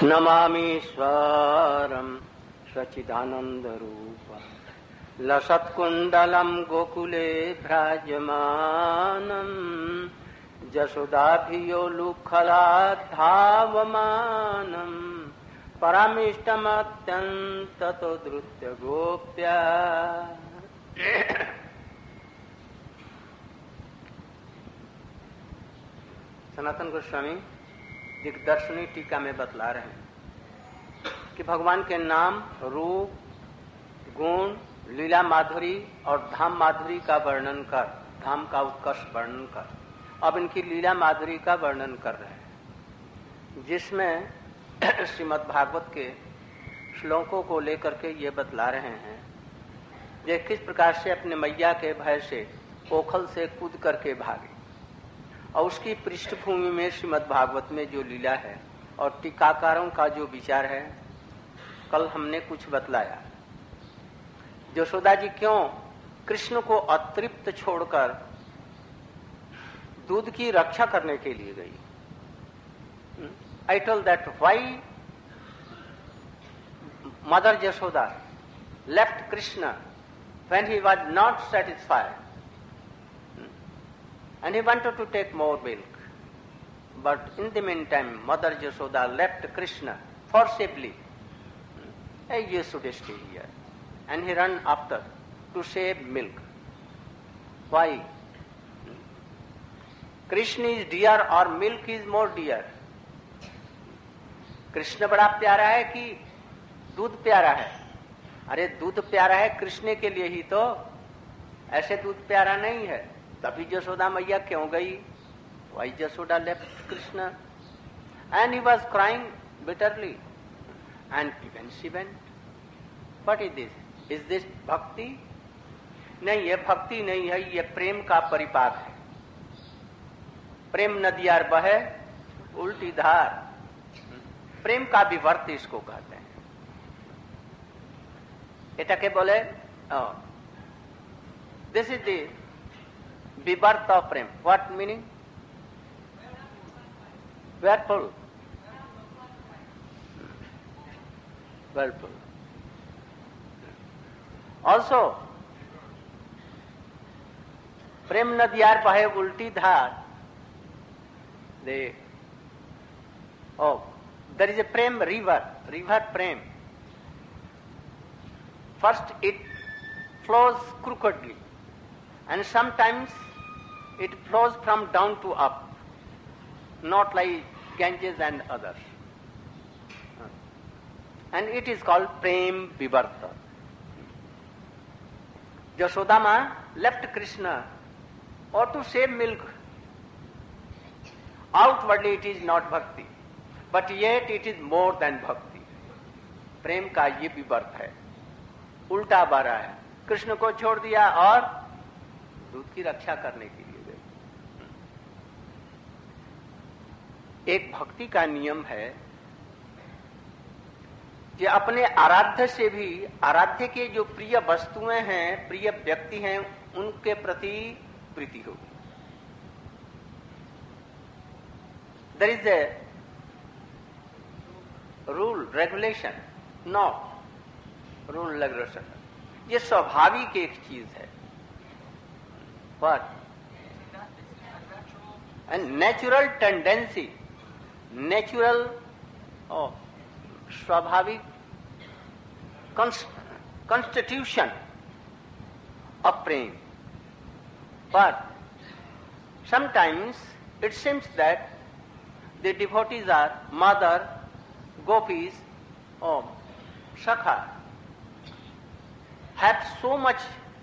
नमामीश्वरं सच्चिदानन्दरूपं लसत्कुण्डलं गोकुले भ्राजमानं जशोदाभियोलुखलाद्धावमानं परमिष्टमत्यन्ततो धृत्य गोप्या। सनातन गोस्वामी दिग्दर्शनी टीका में बतला रहे हैं कि भगवान के नाम, रूप, गुण, लीला माधुरी और धाम माधुरी का वर्णन कर, धाम का उत्कर्ष वर्णन कर, अब इनकी लीला माधुरी का वर्णन कर रहे हैं, जिसमें श्रीमद् भागवत के श्लोकों को लेकर के ये बतला रहे हैं ये किस प्रकार से अपने मैया के भय से पोखल से कूद करके भागे, और उसकी पृष्ठभूमि में श्रीमद् भागवत में जो लीला है और टीकाकारों का जो विचार है, कल हमने कुछ बतलाया। यशोदा जी क्यों कृष्ण को अतृप्त छोड़कर दूध की रक्षा करने के लिए गई। I told that why Mother Yashoda left Krishna when he was not satisfied and he wanted to take more milk. But in the meantime, Mother Yashoda left Krishna forcibly. Hey, you should stay here. And he ran after to save milk. Why? Krishna is dear or milk is more dear? Krishna बड़ा प्यारा है कि दूध प्यारा है? अरे दूध प्यारा है कृष्ण के लिए ही तो, ऐसे दूध प्यारा नहीं है। तभी यशोदा मैया क्यों गई? Why Yashoda left Krishna? And he was crying bitterly. And even she went. What is this? Is this bhakti? नहीं, ये भक्ति नहीं है, ये प्रेम का परिपाक है। प्रेम नदियार बहे उल्टी धार, प्रेम का विवर्त इसको कहते हैं। एटाके बोले this is the vivarta of prem. What meaning? वेयरफुल, वेयरफुल। ऑल्सो प्रेम नदियार बहे उल्टी धार, दे there is a prem river prem. First it flows crookedly and sometimes it flows from down to up, not like Ganges and others, and it is called prem vivarta. Yashoda Ma left Krishna or to save milk. Outwardly it is not bhakti, but yet it is more than bhakti. प्रेम का ये विवर्त है, उल्टा बारा है। कृष्ण को छोड़ दिया और दूध की रक्षा करने के लिए गए। एक भक्ति का नियम है कि अपने आराध्य से भी, आराध्य के जो प्रिय वस्तुएं हैं, प्रिय व्यक्ति हैं, उनके प्रति प्रीति होगी। There is a rule, regulation, not rule, regulation. ये स्वाभाविक एक चीज है। What? And natural tendency, natural, स्वाभाविक constitution of prem. But sometimes it seems that the devotees are mother, gopis, Sakha, have so much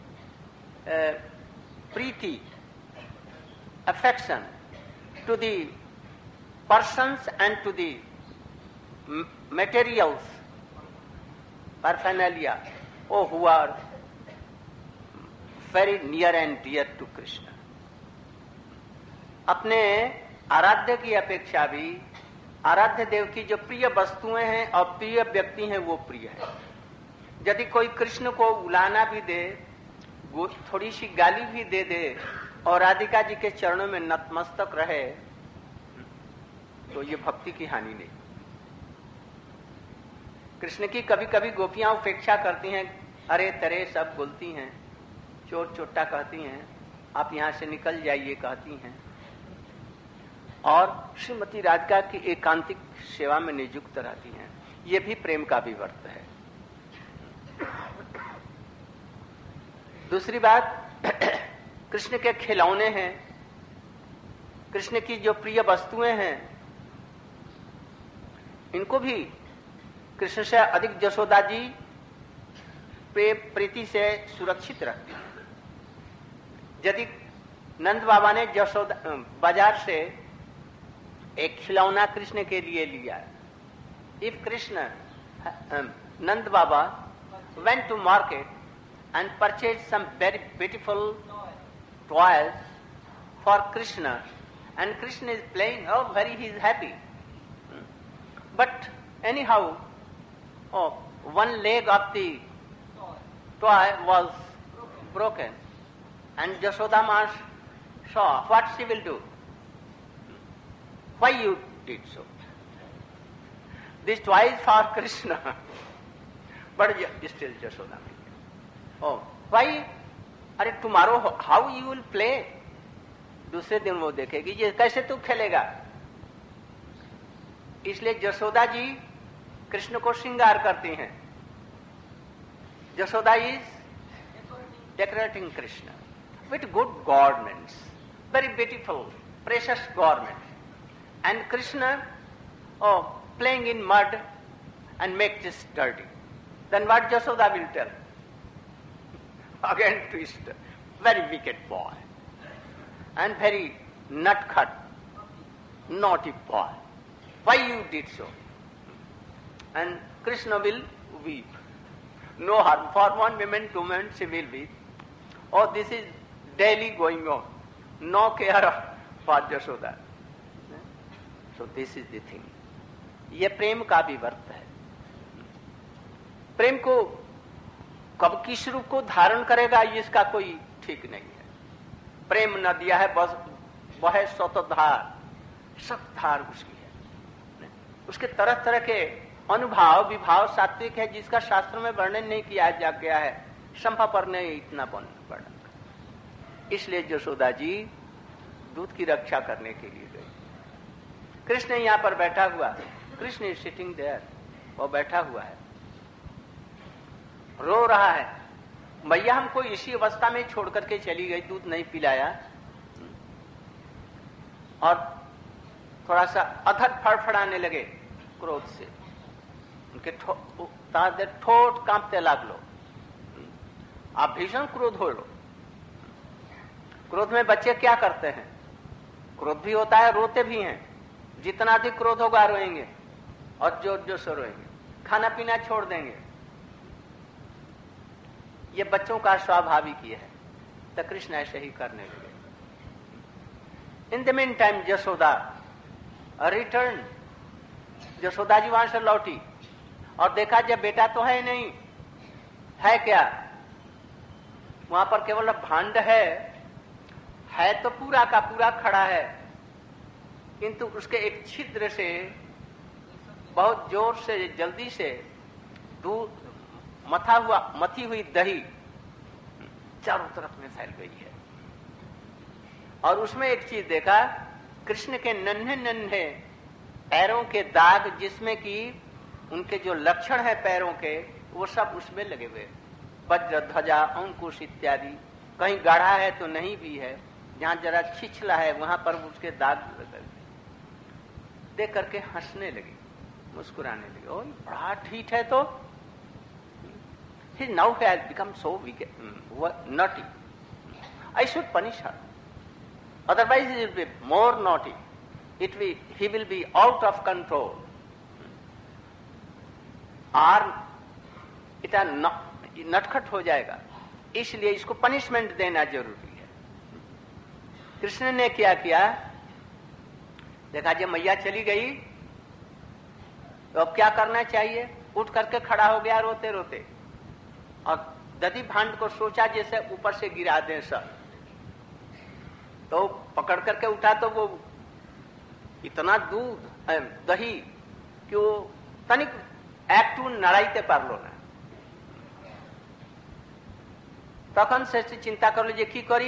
preeti, affection to the persons and to the materials, paraphernalia, who are very near and dear to Krishna. अपने आराध्य की अपेक्षा भी आराध्य देव की जो प्रिय वस्तुएं हैं और प्रिय व्यक्ति हैं वो प्रिय है। यदि कोई कृष्ण को उलाना भी दे, वो थोड़ी सी गाली भी दे दे और राधिका जी के चरणों में नतमस्तक रहे, तो ये भक्ति की हानि नहीं। कृष्ण की कभी कभी गोपियां उपेक्षा करती हैं, अरे तरे सब बोलती हैं, चोट चोटा कहती हैं, आप यहां से निकल जाइए कहती हैं, और श्रीमती राधिका की एकांतिक सेवा में नियुक्त रहती हैं। ये भी प्रेम का विवर्त है। दूसरी बात, कृष्ण के खिलौने हैं, कृष्ण की जो प्रिय वस्तुएं हैं, इनको भी कृष्ण से अधिक जसोदा जी प्रीति से सुरक्षित रखती हैं। यदि नंद बाबा ने जसोदा बाजार से एक खिलौना कृष्ण के लिए लिया, if Krishna Nand Baba went to market and purchased some very beautiful toys for Krishna, and Krishna is playing, oh, he is happy. But anyhow, one leg of the toy was broken, and Jashoda Ma saw what she will do. Why you did so? This toy is for Krishna, but still Jashoda. Oh, why? अरे tomorrow how you will play? दूसरे दिन वो देखेगी ये कैसे तू खेलेगा। इसलिए जसोदा जी कृष्ण को श्रृंगार करती हैं। Jasoda is decorating Krishna with good garments, very beautiful, precious garments, and Krishna playing in mud and make this dirty. Then what Jasoda will tell? Again twist, very wicked boy and very nutcut, naughty boy. Why you did so? And Krishna will weep. No harm. For 1 moment, 2 minutes she will weep. Oh, this is daily going on. No care of for Jasoda. So this is the thing. ये प्रेम का भी वर्त है। प्रेम को कब किस रूप को धारण करेगा इसका कोई ठीक नहीं है। प्रेम न दिया है बस वह स्वतधार, सत्धार उसकी है। उसके तरह तरह के अनुभाव विभाव सात्विक है जिसका शास्त्रों में वर्णन नहीं किया जा गया है। संभा पर ने इतना वर्णन। इसलिए जसोदा जी दूध की रक्षा करने के लिए गई। कृष्ण यहाँ पर बैठा हुआ, कृष्ण इज सिटिंग देयर, वो बैठा हुआ है, रो रहा है, मैया हमको इसी अवस्था में छोड़ करके चली गई, दूध नहीं पिलाया, और थोड़ा सा अधर फड़फड़ाने लगे क्रोध से, उनके ठोठ कांपते लागलो। आप भीषण क्रोध हो लो। क्रोध में बच्चे क्या करते हैं? क्रोध भी होता है, रोते भी हैं। जितना अधिक क्रोध होगा रोएंगे और जोर जोर से रोएंगे, खाना पीना छोड़ देंगे। ये बच्चों का स्वाभाविक ही है। तो कृष्ण ऐसे ही करने लगे। In the mean time Jasoda return, Jasoda ji वहां से लौटी और देखा जब बेटा तो है नहीं, है क्या? वहां पर केवल भांड है तो पूरा का पूरा खड़ा है, किंतु उसके एक छिद्र से बहुत जोर से जल्दी से दूध मथी हुई दही चारों तरफ में फैल गई है। और उसमें एक चीज देखा, कृष्ण के नन्हे नन्हे पैरों के दाग, जिसमें कि उनके जो लक्षण है पैरों के वो सब उसमें लगे हुए, वज्र ध्वजा अंकुश इत्यादि। कहीं गाढ़ा है तो नहीं भी है, जहां जरा छिछला है वहां पर उसके दाग लगे। देख करके हंसने लगी, मुस्कुराने लगी। ओ बड़ा ठीक है। तो he now has become so wicked, naughty. I should punish her. Otherwise he will be more naughty. He will be out of control. और इतना नटखट हो जाएगा, इसलिए इसको पनिशमेंट देना जरूरी है। कृष्ण ने क्या किया? देखा जब मैया चली गई तो अब क्या करना चाहिए? उठ करके खड़ा हो गया रोते रोते, और दधी भांड को सोचा जैसे ऊपर से गिरा दें सर। तो पकड़ करके उठा तो वो इतना दूध दही कि वो तनिक একটু নাড়াইতে পারলো না। তখন সে চিন্তা করলো যে কি করি।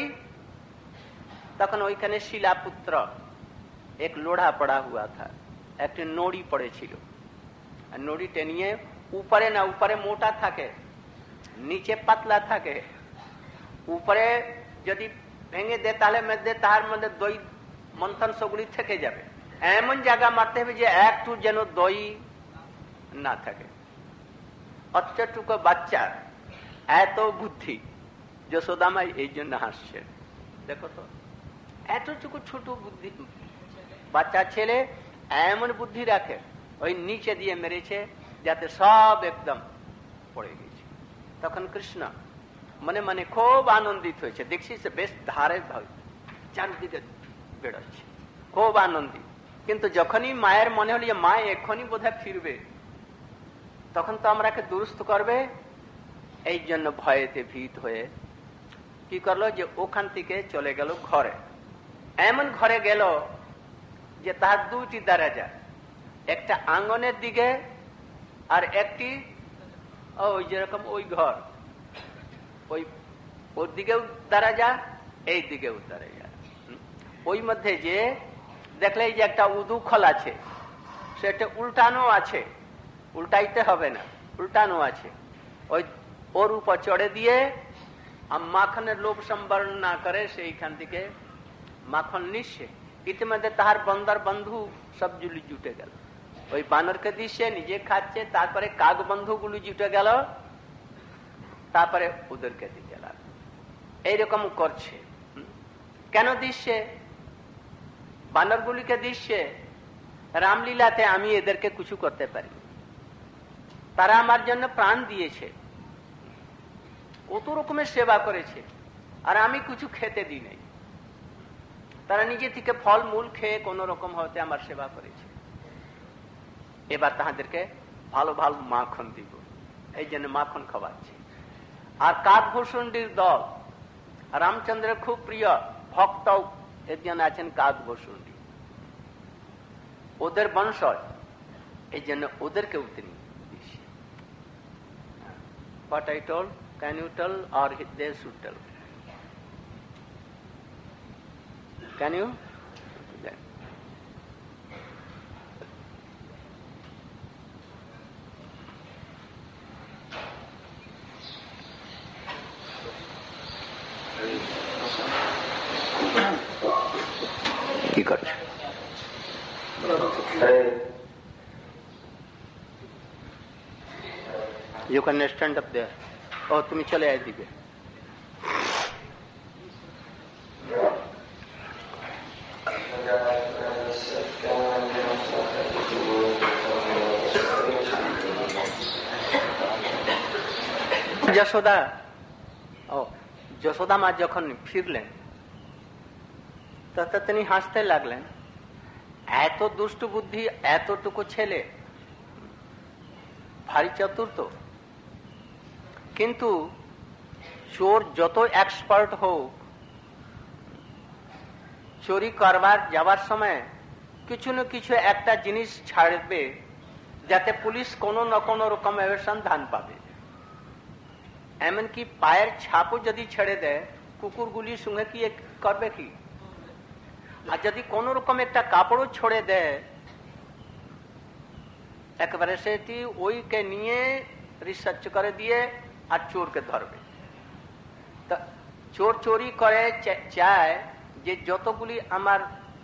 তখন ওইখানে শিলাপুত্র এক লোढ़ा पड़ा हुआ था, একটি নড়ি পড়েছিল। আর নড়িটা নিয়ে উপরে না উপরে মোটা থাকে, নিচে পাতলা থাকে। উপরে যদি ভেঙে দে তাহলে মধ্যে তার মধ্যে দই মন্থন সবগুলি থেকে যাবে। এমন জায়গা মারতে হবে যে একটু যেন দই না থাকে। অতটুকু বাচ্চা এত বুদ্ধি, যশোদামা এই জন্য হাসছে। দেখো তো এতটুকু ছোট বুদ্ধি, বাচ্চা ছেলে এমন বুদ্ধি রাখে। ওই নিচে দিয়ে মেরেছে যাতে সব একদম পড়ে গেছে। তখন কৃষ্ণ মনে মনে খুব আনন্দিত হয়েছে। দেখছি সে বেশ ধারে চারদিকে বেড়াচ্ছে, খুব আনন্দিত। কিন্তু যখনই মায়ের মনে হল যে মা এখনই বোধহয় ফিরবে, তখন তো আমরাকে দুরুস্ত করবে, এই জন্য ভয়েতে ভীত হয়ে কি করলো যে ওখান থেকে চলে গেল ঘরে। এমন ঘরে গেল যে তার দুইটি দরজা, একটা আঙ্গনের দিকে আর একটি ওই যেরকম ওই ঘর, ওই ওর দিকেও দরজা, এই দিকেও দরজা। ওই মধ্যে যে দেখলে যে একটা উদুখল আছে, সেটা উল্টানো আছে, উল্টাইতে হবে না, উল্টানো আছে। ওই ওর উপর চড়ে দিয়ে মাখনের লোভ সম্বরণ না করে সেইখান থেকে মাখন নিচ্ছে। ইতিমধ্যে তাহার বন্দর বন্ধু সব জুটে গেল। ওই বানরকে দিচ্ছে, নিজে খাচ্ছে, তারপরে কাক বন্ধুগুলো জুটে গেল, তারপরে ওদেরকে দিতে গেল। এইরকম করছে। কেন দিচ্ছে? বানরগুলিকে দিচ্ছে রামলীলাতে আমি এদেরকে কিছু করতে পারি, তারা আমার জন্য প্রাণ দিয়েছে, কত রকমের সেবা করেছে, আর আমি কিছু খেতে দিই নাই। তারা নিজে থেকে ফল মূল খেয়ে কোন রকম হতে আমার সেবা করেছে। এবার তাহাদেরকে ভালো ভালো মাখন দিব, এই জন্য মাখন খাওয়াচ্ছে। আর কাকভূষণীর দল, রামচন্দ্রের খুব প্রিয় ভক্ত একজন আছেন কাকভূষণী, ওদের বংশজ, এই জন্য ওদেরকেও তিনি দিচ্ছে। What I told, can you tell or they should tell? Can you? কি করছে? You can stand up there. Oh, তুমি চলে আয় দিবে। যশোদা মা যখন ফিরলেন তখন তিনি হাসতে লাগলেন। এত দুষ্ট বুদ্ধি, এতটুকু ছেলে, ভারী চতুর্থ, কিন্তু চোর যত এক্সপার্ট হোক, চুরি করবার যাবার সময় কিছু না কিছু একটা জিনিস ছাড়বে যাতে পুলিশ কোনো না কোনো রকম সন্ধান পাবে। এমনকি পায়ের ছাপও যদি ছেড়ে দেয়, কুকুরগুলির সঙ্গে কি করবে কি? আর যদি কোন রকম একটা কাপড়ও ছড়ে দেয়, একেবারে সেটি ওইকে নিয়ে রিসার্চ করে দিয়ে আর চোরকে ধরবে। চোর চোরি করে চায় যে যতগুলি আমার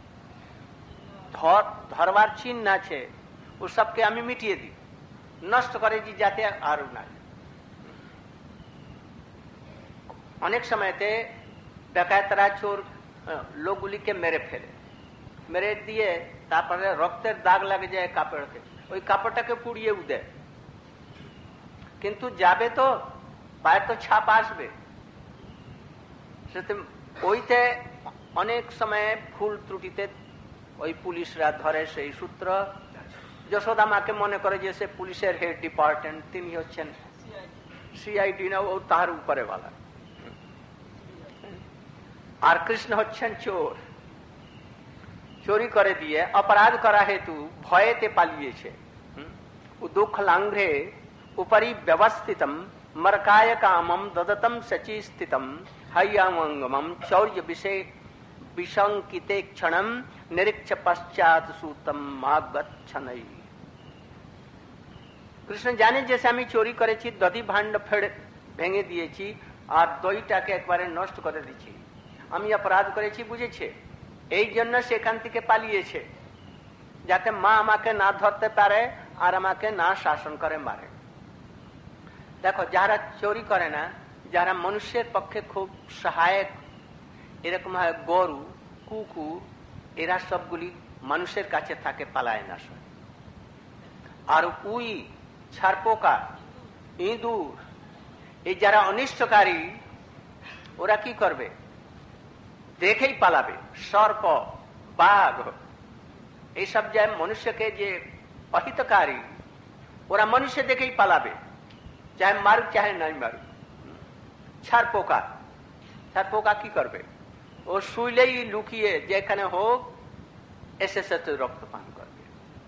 ধরবার চিহ্ন আছে ও সবকে আমি মিটিয়ে দিই, নষ্ট করে দিই যাতে আরো না। অনেক সময়তে ডাকাতরা চোর লোকগুলিকে মেরে ফেলে, মেরে দিয়ে তারপরে রক্তের দাগ লাগে যায় কাপড়কে, ওই কাপড়টাকে পুড়িয়ে দেয়। কিন্তু যাবে তো পায়ের তো ছাপ আসবে, ওইতে অনেক সময় ভুল ত্রুটিতে ওই পুলিশরা ধরে। সেই সূত্র যশোদা মাকে মনে করে যে সে পুলিশের হেড ডিপার্টমেন্ট, তিনি হচ্ছেন সিআইডি না, ও তার উপরে বলা। আর কৃষ্ণ হচ্ছেন চোর, চুরি করে দিয়ে অপরাধ করা হেতু ভয়েতে পালিয়েছে। दुःखलांघ्रे उपरि व्यवस्थितम मरकाय कामम ददतम शची स्थितम हय्यामंगमम चौर्य विषय विशंकिते क्षणम निरीक्ष पश्चात सूतम मागच्छनई। কৃষ্ণ জানে যে আমি চুরি করেছি, দধি ভাণ্ড ভেঙে দিয়েছি আর দইটাকে একবারে নষ্ট করে দিয়েছি, আমি অপরাধ করেছি বুঝেছে, এই জন্য সেখান থেকে পালিয়েছে যাতে মা আমাকে না ধরতে পারে আর আমাকে না শাসন করে মারে। দেখো, যারা চুরি করে না, যারা মানুষের পক্ষে খুব সহায়ক, এরকম হয় গরু, কুকুর, এরা সবগুলি মানুষের কাছে থাকে, পালায় না। আর উই, ছারপোকা, ইঁদুর, এই যারা অনিষ্টকারী, ওরা কি করবে? দেখেই পালাবে। সর্প, বাঘ, এইসব যে মনুষ্যকে যে অহিতকারী, ওরা মনুষ্য দেখেই পালাবে, চাহে মারুক চাহে নাই মারুক। ছারপোকা, ছারপোকা কি করবে? ও শুইলেই লুকিয়ে যেখানে হোক এসে সাথে রক্ত পান করবে।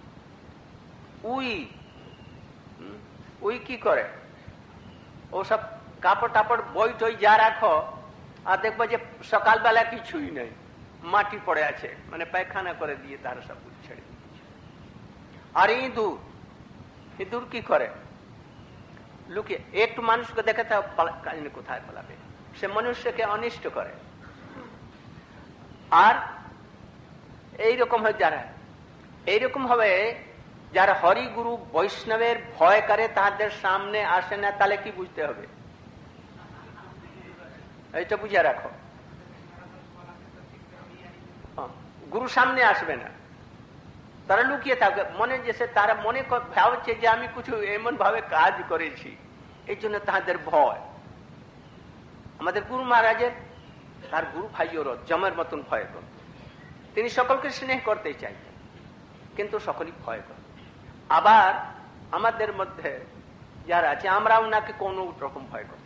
উই কি করে? ও সব কাপড় টাপড় বই টই যা রাখো, আর দেখবো যে সকালবেলা কিছুই নেই, মাটি পড়ে আছে, মানে পায়খানা করে দিয়ে তারা সব ছেড়ে দিচ্ছে। আর ইঁদুর, ইঁদুর কি করে? লুকিয়ে একটু মানুষকে দেখে তা কোথায় পালাবে, সে মনুষ্যকে অনিষ্ট করে। আর এইরকম হয় যারা, এইরকম হবে যারা হরি গুরু বৈষ্ণবের ভয় করে, তাদের সামনে আসে না, তাহলে কি বুঝতে হবে? এইটা বুঝে রাখো। গুরু সামনে আসবে না, তারা লুকিয়ে থাকবে, মনে যেসে তারা মনে ভাবছে যে আমি কিছু এমন ভাবে কাজ করেছি, এই জন্য তাদের ভয়। আমাদের গুরু মহারাজের, তার গুরু ভাইয়েরও জমের মতন ভয় করত। তিনি সকলকে স্নেহ করতে চাইতেন, কিন্তু সকলেই ভয় করত। আবার আমাদের মধ্যে যারা আছে, আমরা ওনাকে কোন রকম ভয় করতাম।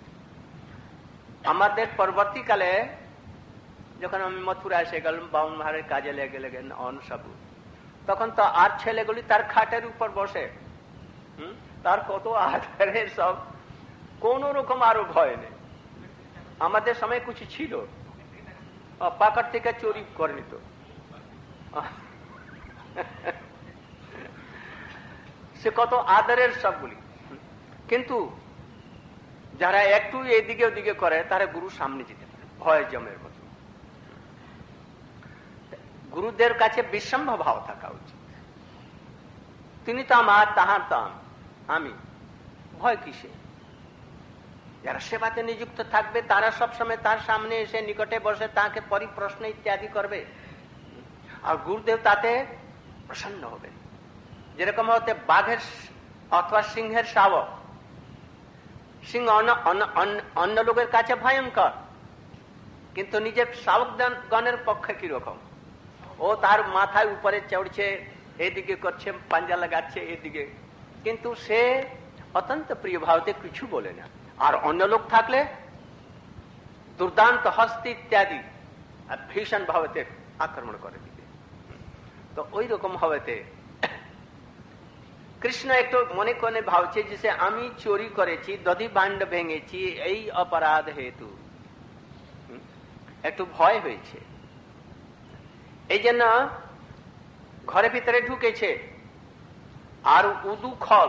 আমাদের পরবর্তীকালে যখন আমি মথুরা এসে গেলাম, বাউন মহারাজের কাজে লেগে অনসাবু, তখন তো আর ছেলেগুলি তার খাটের উপর বসে, তার কত আধারের সব, কোন রকম আরো ভয় নেই। আমাদের সময় কিছু ছিল, পাকার থেকে চুরি করে নিত, সে কত আদরের সবগুলি। কিন্তু যারা একটু এদিকে ওদিকে করে, তারা গুরু সামনে যেতে পারে, ভয় জমের মতো। গুরুদের কাছে বিশ্বম্ভ ভাব থাকা উচিত। তিনি তো আমার, তাহার তো আমি, ভয় কিসে? যারা সেবাতে নিযুক্ত থাকবে, তারা সবসময় তার সামনে এসে নিকটে বসে তাকে পরিপ্রশ্ন ইত্যাদি করবে, আর গুরুদেব তাতে প্রসন্ন হবে। যেরকম হতে বাঘের অথবা সিংহের শাবক, সিংহ অন্য লোকের কাছে ভয়ঙ্কর, কিন্তু নিজের শাবকগণের পক্ষে কিরকম? ও তার মাথায় উপরে চড়ছে, এদিকে করছে, পাঞ্জা লাগাচ্ছে এদিকে, কিন্তু সে অত্যন্ত প্রিয় ভাবতে কিছু বলে না। আর অন্য লোক থাকলে দুর্দান্ত হস্তি ইত্যাদি ভীষণ ভাবেতে আক্রমণ করে দিবে। তো ওই রকম ভাবেতে কৃষ্ণ একটু মনে কোনে ভাবছে যে আমি চুরি করেছি, দধি ভাণ্ড ভেঙেছি, এই অপরাধ হেতু একটু ভয় হয়েছে, এই জন্য ঘরে ভিতরে ঢুকেছে। আর উদু খল,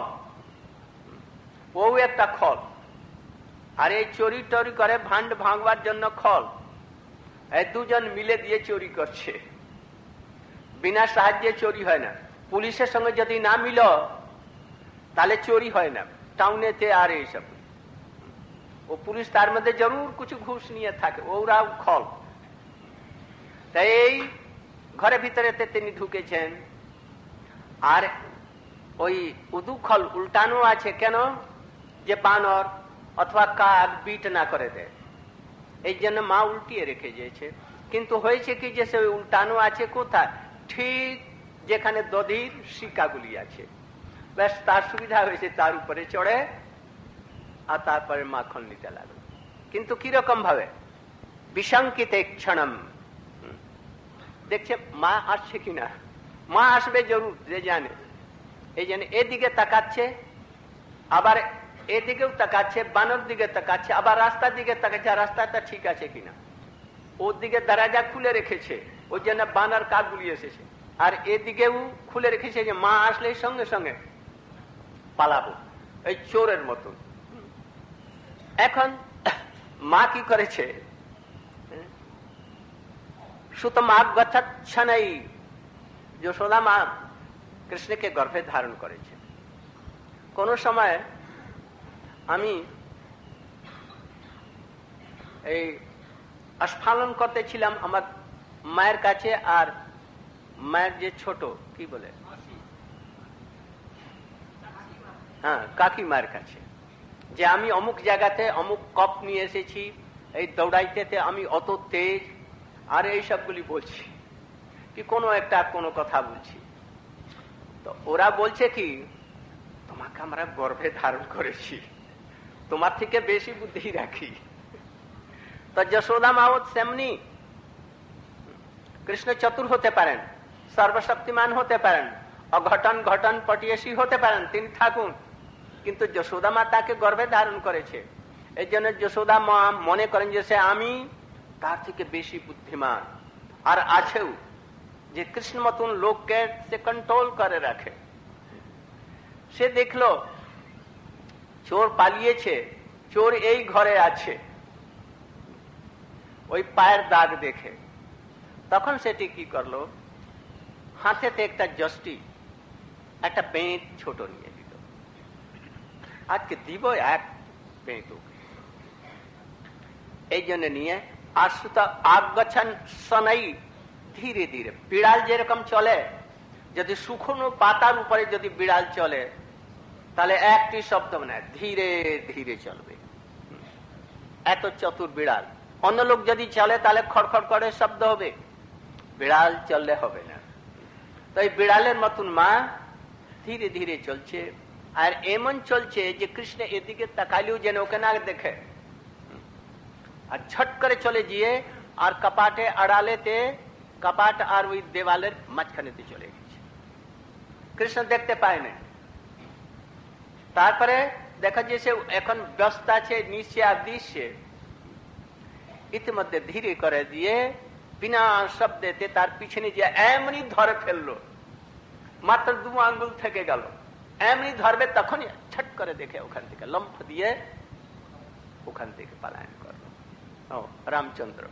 ও একটা খল, আর এই চুরি টরি করে ভাণ্ড ভাঙবার জন্য খল, এই দুজন মিলে দিয়ে চুরি করছে। বিনা সাহায্যে চুরি হয় না। পুলিশের সঙ্গে যদি না মিল তাহলে চুরি হয় না টাউনেতে। আর এইসব ও পুলিশ তার মধ্যে জরুর কিছু ঘুষ নিয়ে থাকে, ওরাও খল। তাই এই ঘরে ভিতরে তিনি ঢুকেছেন। আর ওই উদুখল উল্টানো আছে কেন? যে বানর অথবা কাক বিট না করে দেয়, এই জন্য মা উল্টিয়ে রেখে দিয়েছে। কিন্তু হয়েছে কি যে সে উল্টানো আছে কোথায়? ঠিক যেখানে দধির শিকাগুলি আছে, ব্যাস তার সুবিধা হয়েছে, তার উপরে চড়ে আর তারপরে মাখন নিতে লাগলো। কিন্তু কিরকম ভাবে? বিশঙ্কিত ক্ষণম, দেখছে মা আসছে কিনা। মা আসবে জরুর, যে জানে এই জন্য এদিকে তাকাচ্ছে, আবার এদিকেও তাকাচ্ছে, বানর দিকে তাকাচ্ছে, আবার রাস্তার দিকে তাকাচ্ছে, রাস্তাটা ঠিক আছে কিনা। ওর দিকে দরজা খুলে রেখেছে, ওই জন্য বানর কাকগুলি এসেছে, আর এদিকেও খুলে রেখেছে যে মা আসলে সঙ্গে সঙ্গে পালাবো, এই চোরের মতন। এখন মা কি করেছে, সুতম আজ্ঞাচ্ছানাই যশোদা মা কৃষ্ণকে গর্ভে ধারণ করেছে। কোন সময় আমি এই স্ফালন করতেছিলাম আমার মায়ের কাছে, আর মায়ের যে ছোট কি বলে, হ্যাঁ কাকি মায়ের কাছে, যে আমি অমুক জায়গাতে অমুক কপ নিয়ে এসেছি, এই দৌড়াইতে আমি অত তেজ, আর এই সবগুলি বলছি, কি কোনো কথা বলছি। তো ওরা বলছে কি, তোমাকে আমরা গর্ভে ধারণ করেছি, তোমার থেকে বেশি বুদ্ধি রাখি। তো যশোদা মাও তেমনি, কৃষ্ণ চতুর হতে পারেন, সর্বশক্তিমান হতে পারেন, অঘটন ঘটন পটিয়েসী হতে পারেন, তিনি থাকুন, কিন্তু যশোদা মা তাকে গর্ভে ধারণ করেছে। এই জন্য যশোদা মা মনে করেন যে সে আমি তার থেকে বেশি বুদ্ধিমান, আর আছেও যে কৃষ্ণ মতন লোককে সে কন্ট্রোল করে রাখে। সে দেখলো চোর পালিয়েছে, চোর এই ঘরে আছে, ওই পায়ের দাগ দেখে তখন সেটি কি করলো, হাতেতে একটা জস্টি, একটা বেঁট ছোট নিয়ে দিল, আজকে দিব এক বেঁট, এই জন্য নিয়ে আর সুতা আজ্ঞাচ্ছান সনাই ধীরে ধীরে, বিড়াল যেরকম চলে, যদি শুকনো পাতার উপরে যদি বিড়াল চলে তাহলে একটি শব্দ মানে ধীরে ধীরে চলবে, এত চতুর বিড়াল। অন্য লোক যদি চলে তাহলে খড়খড় করে শব্দ হবে, বিড়াল চললে হবে না। তো এই বিড়ালের মতন মা ধীরে ধীরে চলছে, আর এমন চলছে যে কৃষ্ণ এদিকে তাকালেও যেন ওকে না দেখে, আর ছট করে চলে গিয়ে আর কপাটে আড়ালেতে, কপাট আর ওই দেওয়ালের মাঝখানেতে চলে গেছে, কৃষ্ণ দেখতে পায় না। তারপরে দেখা যাচ্ছে এখন ব্যস্ত আছে নিচে আর দৃশ্যে, ইতিমধ্যে ধীরে করে দিয়ে বিনা শব্দেতে তার পিছনে যে এমনি ধরে ফেললো, মাত্র 2 আঙ্গুল থেকে গেল, এমনি ধরবে তখনই ছট করে দেখে ওখান থেকে লম্ফ দিয়ে ওখান থেকে পলায়ন করলো। रामचंद्र,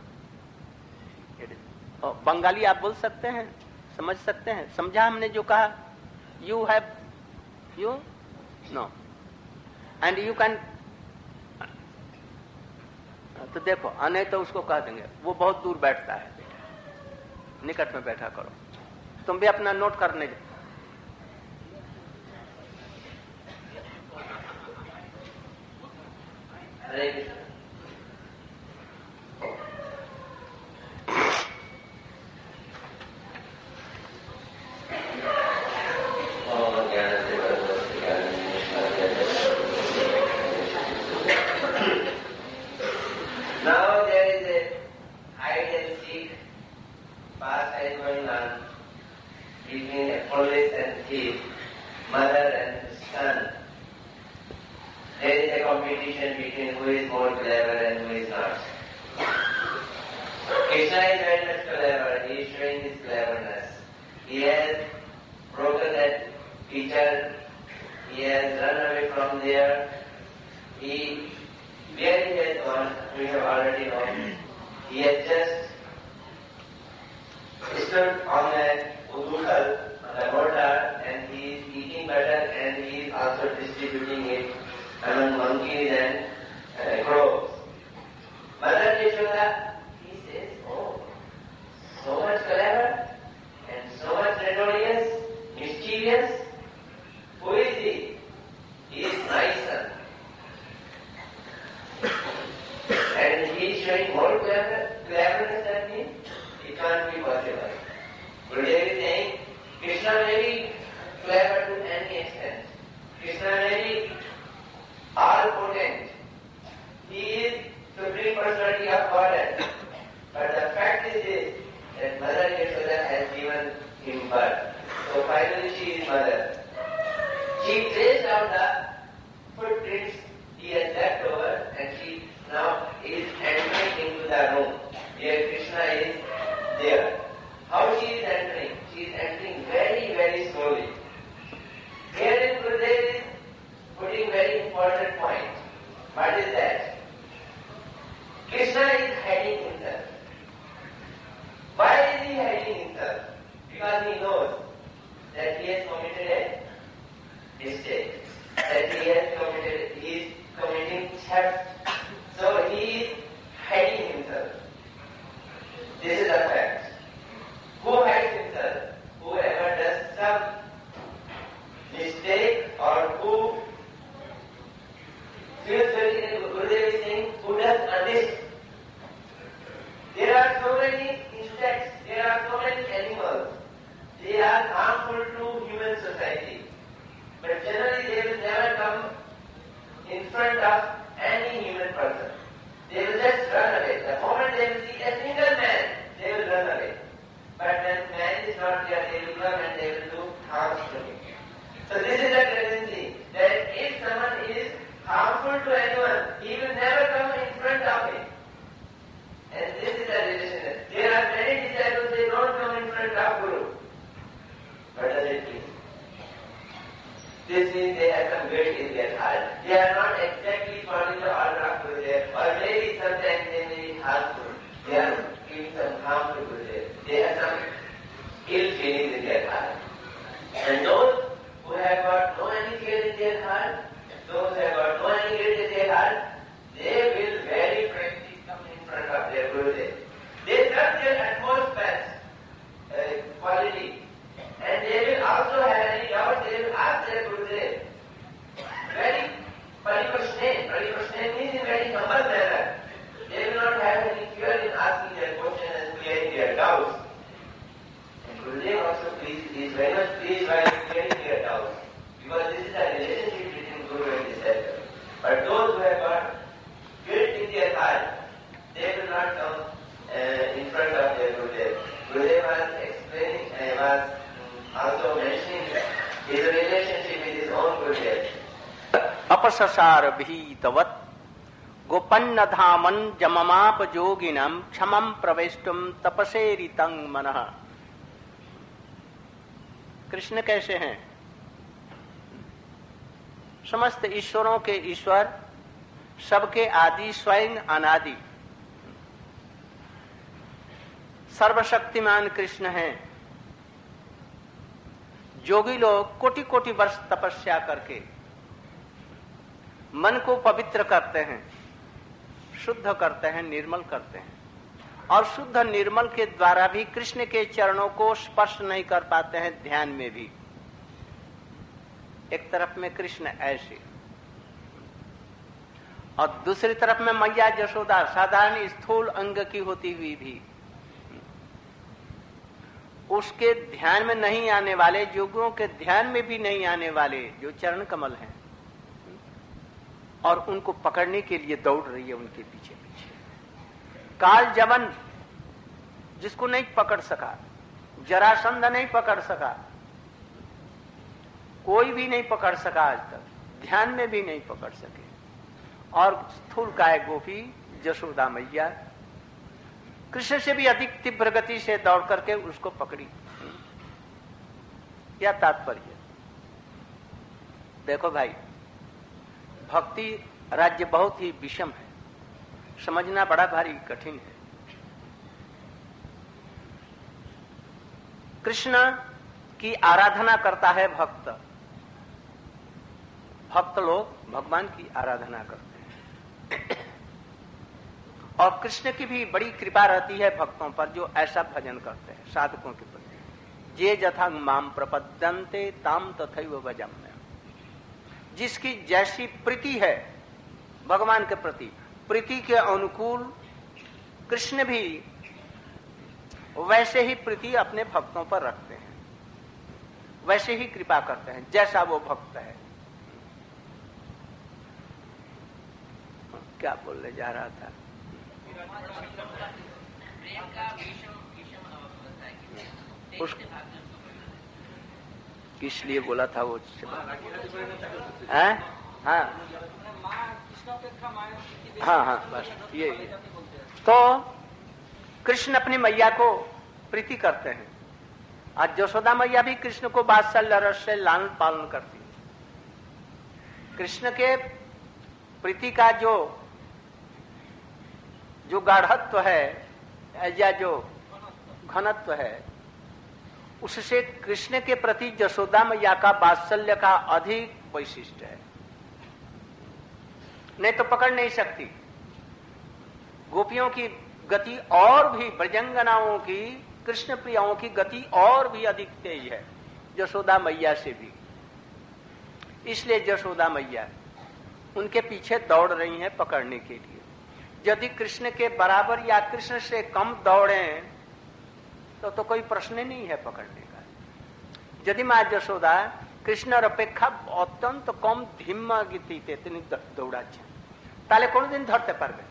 बंगाली आप बोल सकते हैं, समझ सकते हैं, समझा हमने जो कहा, you have you know and you can. तो देखो नहीं तो उसको कह देंगे, वो बहुत दूर बैठता है, निकट में बैठा करो, तुम भी अपना नोट करने जाओ। He because he knows that he has committed a mistake, that he is committing theft, so he is hiding himself. This is a fact. Who hides himself? Whoever does some mistake or who feels very, Gurudev is saying, who does this. There are so many insects, there are so many animals. They are harmful to human society. But generally they will never come in front of any human person. They will just run away. The moment they will see a single man, they will run away. But when man is not there, they will come and they will do harm to him. So this is a tendency that if someone is harmful to anyone, he will never come in front of him. And this is a relation. There are many disciples, they don't come in front of Guru. What does it mean? This means they have some weight in their heart. They are not exactly following the order of Gurudev, or maybe sometimes they may be harmful. They are giving some harm to Gurudev. They have some ill feelings in their heart. And those who have got no any fear in their heart, those who have got no any guilt in their heart, they will very frankly come in front of their Gurudev. They trust their utmost best quality, and they will also have any doubt, they will ask their Gurudev. Very paripashne means in very humble manner. They will not have any fear in asking their questions and clearing their doubts. And Gurudev also is very much pleased while clearing their doubts, because this is a relationship between Guru and disciple. But those who have got guilt in their heart, they will not come in front of their Gurudev. Gurudev was explaining, was also mentioning his relationship with his own Gurudev. अपससार भीतवत गोपन्न धामन जममाप जोगिनम क्षमम प्रवेष्टुम तपसेरितं मनः। कृष्ण कैसे हैं? समस्त ईश्वरों के ईश्वर, सबके आदि, स्वयं अनादि, सर्वशक्तिमान कृष्ण हैं। जोगी लोग कोटि कोटि वर्ष तपस्या करके मन को पवित्र करते हैं, शुद्ध करते हैं, निर्मल करते हैं, और शुद्ध निर्मल के द्वारा भी कृष्ण के चरणों को स्पर्श नहीं कर पाते हैं ध्यान में भी। एक तरफ में कृष्ण ऐसे और दूसरी तरफ में मैया यशोदा साधारण स्थूल अंग की होती हुई भी उसके ध्यान में नहीं आने वाले, जोगियों के ध्यान में भी नहीं आने वाले जो चरण कमल हैं, और उनको पकड़ने के लिए दौड़ रही है उनके पीछे पीछे। काल जवन जिसको नहीं पकड़ सका, जरासंध नहीं पकड़ सका, कोई भी नहीं पकड़ सका आज तक, ध्यान में भी नहीं पकड़ सके, और स्थूल काय गोपी यशोदा मैया कृष्ण से भी अधिक तीव्र गति से दौड़ करके उसको पकड़ी। क्या तात्पर्य? देखो भाई, भक्ति राज्य बहुत ही विषम है, समझना बड़ा भारी कठिन है। कृष्ण की आराधना करता है भक्त, भक्त लोग भगवान की आराधना करते हैं, और कृष्ण की भी बड़ी कृपा रहती है भक्तों पर जो ऐसा भजन करते हैं, साधकों के प्रति। जे जथा माम प्रपद्यन्ते ताम तथैव भजाम्यहम्। जिसकी जैसी प्रीति है भगवान के प्रति, प्रीति के अनुकूल कृष्ण भी वैसे ही प्रीति अपने भक्तों पर रखते हैं, वैसे ही कृपा करते हैं जैसा वो भक्त है। क्या बोलने जा रहा था? किस लिए बोला था वो? हाँ हाँ हाँ, बस ये। तो कृष्ण अपनी मैया को प्रीति करते हैं, आज यशोदा मैया भी कृष्ण को वात्सल्य रस से लालन पालन करती है। कृष्ण के प्रीति का जो गाढ़त्व है या जो घनत्व है, उससे कृष्ण के प्रति यशोदा मैया का वात्सल्य का अधिक वैशिष्ट है, नहीं तो पकड़ नहीं सकती। गोपियों की गति और भी, ब्रजंगनाओं की, कृष्ण प्रियाओं की गति और भी अधिक तेज है यशोदा मैया से भी। इसलिए यशोदा मैया उनके पीछे दौड़ रही हैं पकड़ने के लिए। यदि कृष्ण के बराबर या कृष्ण से कम दौड़े तो कोई प्रश्न नहीं है पकड़ने का। यदि मां यशोदा কৃষ্ণর অপেক্ষা অত্যন্ত কম ধিম্মা গতিতে তিনি দৌড়াচ্ছেন, তাহলে কোনদিন ধরতে পারবেন।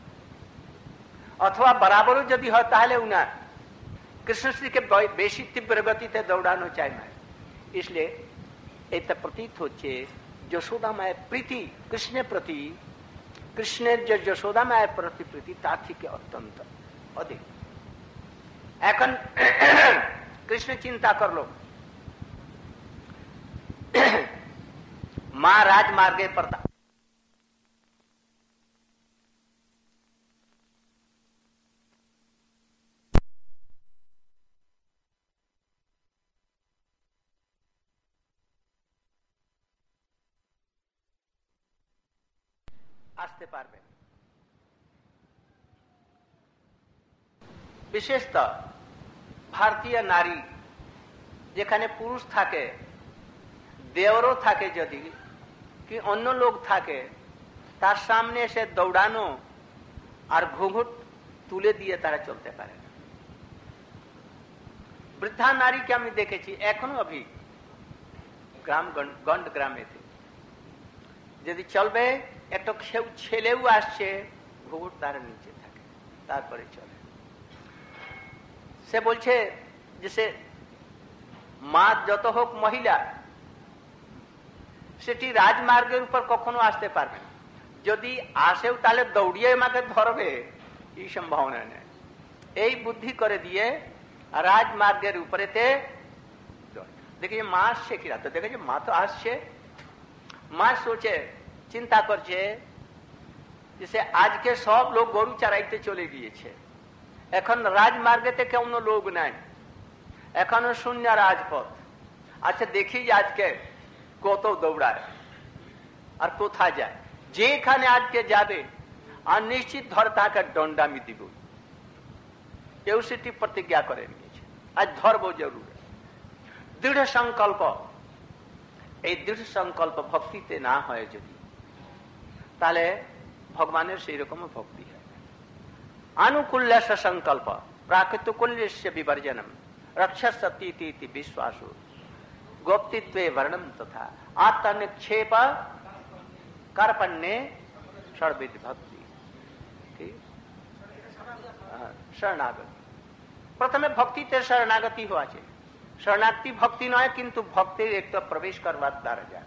অথবা বরাবরও যদি হয় তাহলে উনার কৃষ্ণশ্রীকে বেশি তীব্র গতিতে দৌড়ানো চায় না। इसलिए এটা প্রতীত হচ্ছে যশোদা মায়ের প্রীতি কৃষ্ণের প্রতি, কৃষ্ণের যে যশোদা মায়ের প্রতি প্রীতি তার থেকে অত্যন্ত অধিক। এখন কৃষ্ণ চিন্তা করলো मां राजमार्गे पर আসতে পারবে। বিশেষত ভারতীয় নারী যেখানে পুরুষ থাকে, দেওরও থাকে, যদি কি অন্য লোক থাকে, তার সামনে এসে দৌড়ানো আর ঘুঘুট তুলে দিয়ে তারা চলতে পারে না। বৃদ্ধা নারীকে আমি দেখেছি এখনো অভি গ্রাম গন্ড গ্রামে যদি চলবে একটা ছেলেও আসছে ঘুঘুট তার নিচে থাকে, তারপরে চলে। সে বলছে যে সে মা যত হোক মহিলা সেটি রাজমার্গের উপর কখনো আসতে পারবে না। যদি আসেও তাহলে দৌড়িয়ে মাকে ধরবে এই সম্ভাবনা নেই। এই বুদ্ধি করে দিয়ে রাজমার্গের উপরেতে দেখে মা আসছে কিনা, তো দেখে মা তো আসছে। মা সোচে চিন্তা করছে যে আজকে সব লোক গরু চড়াইতে চলে গিয়েছে, এখন রাজমার্গেতে কেমন লোক নাই, এখনো শূন্য রাজপথ। আচ্ছা দেখি যে আজকে কত দৌড়ায় আর কোথায় যায়। যেখানে আজকে যাবে আর নিশ্চিত ধরে তাকে দণ্ড আমি দিব। কেউ সেটি প্রতিজ্ঞা করে নিয়েছে, আজ ধরবো জরুর। দৃঢ় সংকল্প, এই দৃঢ় সংকল্প ভক্তিতে না হয় যদি, তাহলে ভগবানের সেই রকম ভক্তি হয়। আনুকূল্য সংকল্প প্রাকৃতকুল্যস্য বিবর্জনম রক্ষসতীতি বিশ্বাসু गोप्तित्वे वर्णम तथा आत्मनिक्षेप कर्पण्ये षड्विध भक्ति शरणागति। प्रथमे भक्ति शरणागति हुआ है। शरणागति भक्ति नय किंतु भक्ति एक तो प्रवेश करवा द्वारा যায়।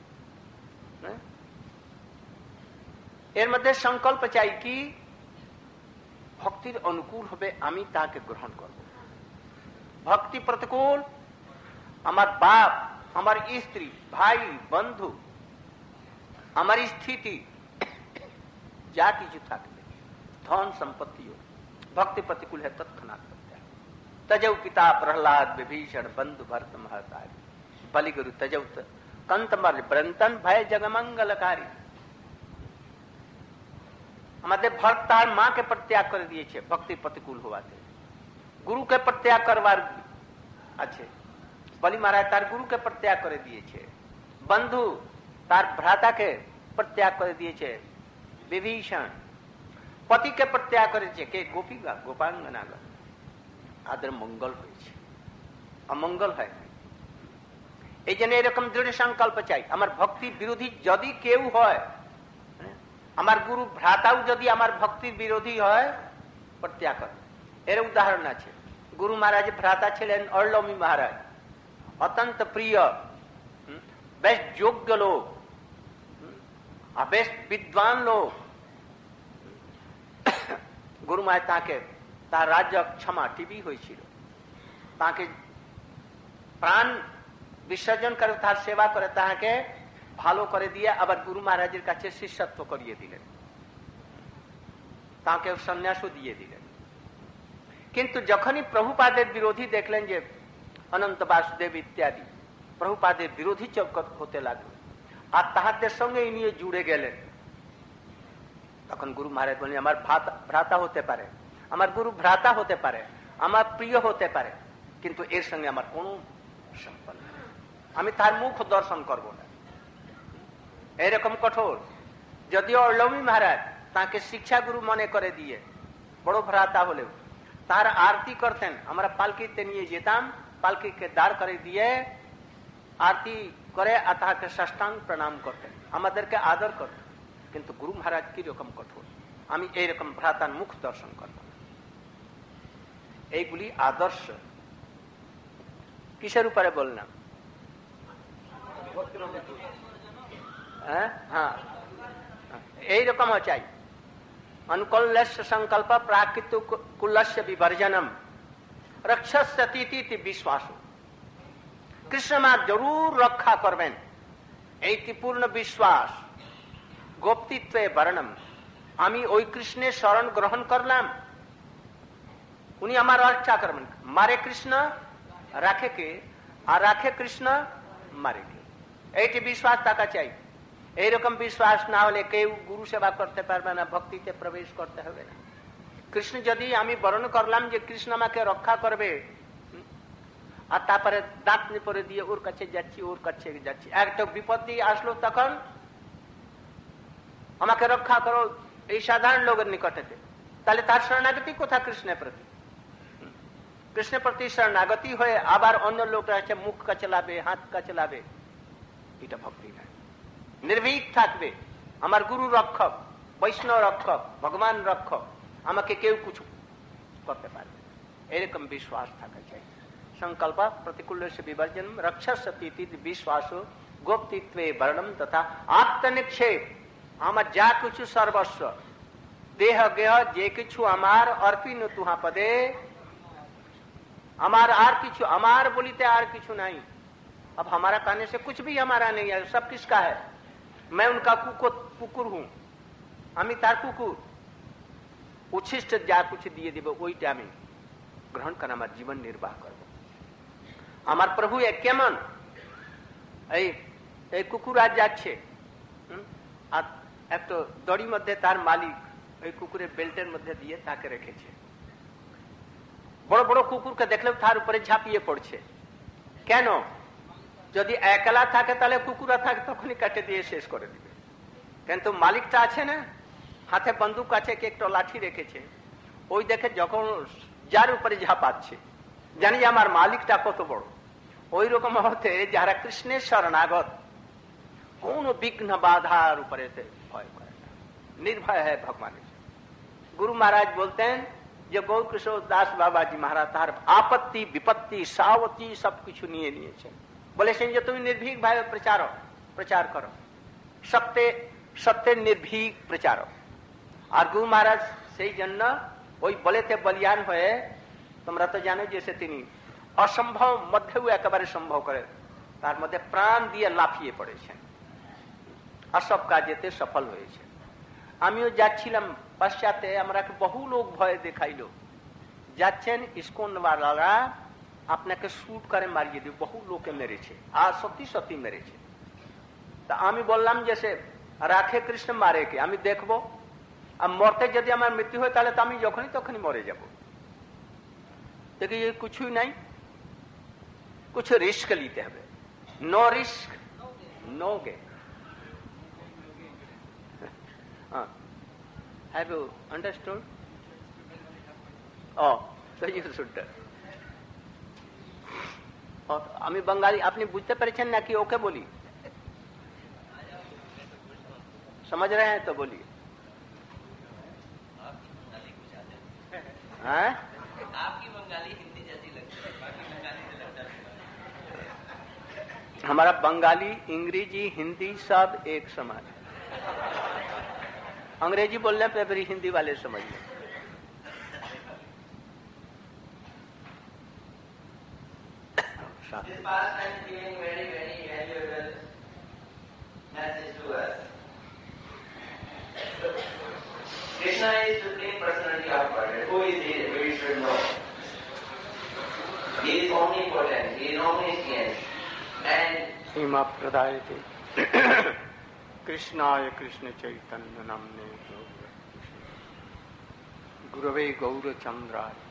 এর মধ্যে সংকল্প চাই কি ভক্তির অনুকূল হবে আমি তাকে গ্রহণ করব। ভক্তি প্রতিকূল আমার বাপ, আমার স্ত্রী, ভাই, বন্ধু, আমার স্থিতি যা কিছু থাকবে, ধন সম্পত্তিও ভক্তি প্রতিকূল है तत्क्षणात् तजौ पिता प्रहलाद विभीषण बंधु भरत महतारी बलिगुरु तजौ कंतमल ब्रंतन भय जगमंगलकारी। আমাদের ভরত তার মাকে পরিত্যাগ করে দিয়েছে ভক্তি প্রতিকূল হওয়াতে, গুরুকে পরিত্যাগ করবার আছে। বলি মহারাজ তার গুরুকে পরিত্যাগ করে দিয়েছে, বন্ধু তার ভ্রাতাকে পরিত্যাগ করে দিয়েছে, বিভীষণ পতিকে পরিত্যাগ করেছে, কে গোপীগা গোপাঙ্গনাগা। তাদের মঙ্গল হয়েছে, অমঙ্গল হয় না। এই জন্য এরকম দৃঢ় সংকল্প চাই। আমার ভক্তি বিরোধী যদি কেউ হয়, আমার গুরু ভ্রাতাও যদি আমার ভক্তির বিরোধী হয়, পরিত্যাগ করে। এর উদাহরণ আছে। গুরু মহারাজ ভ্রাতা ছিলেন অর্লমী মহারাজ, অত্যন্ত প্রিয়, বেশ যোগ্য লোক, বেশ বিদ্বান লোক। গুরু মায় তাকে তার রাজ্য ক্ষমা টিবি হয়েছিল, তাকে প্রাণ বিসর্জন করে তার সেবা করে তাকে ভালো করে দিয়ে আবার গুরু মহারাজের কাছে শিষ্যত্ব করিয়ে দিলেন, তাকে সন্ন্যাসও দিয়ে দিলেন। কিন্তু যখনই প্রভুপাদের বিরোধী দেখলেন যে अनंत वासुदेव इत्यादि प्रभुपादे विरोधी चौकत होते लागलो আর তাহাদের সঙ্গে নিয়ে জুড়ে গেলেন। তখন গুরু মহারাজ বলেন আমার ভ্রাতা হতে পারে, আমার গুরু ভ্রাতা হতে পারে, আমার প্রিয় হতে পারে, কিন্তু এর সঙ্গে আমার কোনো সম্পর্ক নেই, আমি তার মুখ দর্শন করব না। এরকম কঠোর। যদিও লৌমি মহারাজ তাকে শিক্ষা গুরু মনে করে দিয়ে বড় ভ্রাতা হলেও তার আরতি করতেন, আমরা পালকিতে নিয়ে যেতাম, পালকিকে দাঁড় করে দিয়ে আরতি করে আর তাকে সাষ্টাঙ্গ প্রণাম করতেন, আমাদেরকে আদর করতেন। কিন্তু গুরু মহারাজ কি রকম কঠোর, আমি এইরকম ভ্রাতার মুখ দর্শন করব না। এইগুলি আদর্শ। কিসের উপরে বললাম? হ্যাঁ, এইরকম চাই। अनुकूल्यस्य संकल्प प्राकृत कुलस्य विवर्जनम रक्षस्यतीति विश्वास। कृष्ण मा जरूर रक्षा करबेन এইটি পূর্ণ বিশ্বাস। গোপ্তিত্বে বর্ণম, আমি ওই কৃষ্ণের শরণ গ্রহণ করলাম, উনি আমার রক্ষা করবেন। মারে কৃষ্ণ রাখে কে, আর রাখে কৃষ্ণ মারে কে, এইটি বিশ্বাস থাকা চাই। এইরকম বিশ্বাস না হলে কেউ গুরু সেবা করতে পারবে না, ভক্তিতে প্রবেশ করতে হবে না। কৃষ্ণ যদি আমি বরণ করলাম যে কৃষ্ণ আমাকে রক্ষা করবে, আর তারপরে দাঁত পরে দিয়ে ওর কাছে যাচ্ছি, ওর কাছে যাচ্ছি, একটা বিপত্তি আসলো তখন আমাকে রক্ষা করো এই সাধারণ লোকের নিকটেতে, তাহলে তার শরণাগতি কোথা কৃষ্ণের প্রতি? কৃষ্ণের প্রতি শরণাগতি হয়ে আবার অন্য লোকরা আছে মুখ কাচলাবে, হাত কাচলাবে, এটা ভক্তি না। নির্ভীক থাকবে, আমার গুরু রক্ষক, বৈষ্ণব রক্ষক, ভগবান রক্ষক, আমাকে কেউ কিছু করতে পারবে, এরকম বিশ্বাস থাকা চাই। সংকল্প প্রতিকূল বিবর্জন রক্ষস্যতি বিশ্বাস গোপ্তিত্বে বর্ণম তথা আত্মনিক্ষেপ। আমার যা কিছু সর্বস্ব, দেহ গেহ যে কিছু আমার অর্পিন তুহা পদে, আমার আর কিছু, আমার বলিতে আর কিছু নাই। अब हमारा कहने से कुछ भी हमारा नहीं है, सब किसका है? मैं उनका कुकुर हूं, আমি তার কুকুর। উচ্ছিষ্ট যা কিছু দিয়ে দেবে ওইটা আমি গ্রহণ করে আমার জীবন নির্বাহ করব। আমার প্রভু কেমন, এই কুকুর আজ যাচ্ছে, আর একটা দড়ির মধ্যে তার মালিক ওই কুকুরের বেল্টের মধ্যে দিয়ে তাকে রেখেছে। বড় বড় কুকুরকে দেখলেও তার উপরে ঝাঁপিয়ে পড়ছে। কেন? যদি একলা থাকে তাহলে কুকুরা থাকে তখনই কাটে দিয়ে শেষ করে দিবে, কিন্তু মালিকটা আছে না, হাতে বন্দুক আছে, কি একটা লাঠি রেখেছে, ওই দেখে যখন যার উপরে ঝাঁপাচ্ছে জানি আমার মালিকটা কত বড়। ওই রকম হতে যারা কৃষ্ণের শরণাগত কোন বিঘ্ন বাধার উপরে ভয় করে না, নির্ভয় হয় ভগবানের। গুরু মহারাজ বলতেন যে গৌর কিশোর দাস বাবাজি মহারাজ তার আপত্তি বিপত্তি সাবতি সবকিছু নিয়ে নিয়েছেন, বলেছেন যে তুমি নির্ভীক ভাবে প্রচার করো, সত্যের নির্ভীক প্রচার। আর গুরু মহারাজ সেই জন্য ওই বলেতে বলিয়ান হয়ে, তোমরা তো জানো যে সে তিনি অসম্ভব মধ্যেও একেবারে সম্ভব করে তার মধ্যে প্রাণ দিয়ে লাফিয়ে পড়েছেন, আর সব কাজেতে সফল হয়েছে। আমিও যাচ্ছিলাম পশ্চাতে, আমাকে বহু লোক ভয় দেখাইল, যাচ্ছেন ইস্কনওয়ালারা আপনাকে শুট করে মারিয়ে দিবে, বহু লোকে মেরেছে, আর সত্যি সত্যি মেরেছে। তা আমি বললাম যে সে রাখে কৃষ্ণ মারে কে, আমি দেখবো, আর মরতে যদি আমার মৃত্যু হয় তাহলে তো আমি যখনই তখনই মরে যাব। দেখি কিছুই নাই, कुछ रिस्क लेते हैं, no risk no gain. Have you understood? Oh, so you should. আমি বাঙালি, আপনি বুঝতে পেরেছেন নাকি ওকে বলি? समझ रहे हैं तो बोलिए। हाँ, आपकी बंगाली हिंदी जैसी लगती है, बाकी बंगाली से लगता है। हमारा बंगाली अंग्रेजी हिंदी सब एक समान है। अंग्रेजी बोलने पे फिर हिंदी वाले समझ लें। This pastime is giving very, very valuable message to us. Krishna is Supreme Personality of Godhead. Who is he? We should know. He is omnipotent. He इमा प्रदायते कृष्णाय कृष्ण चैतन्य नाम्ने गुरवे गौरचंद्राय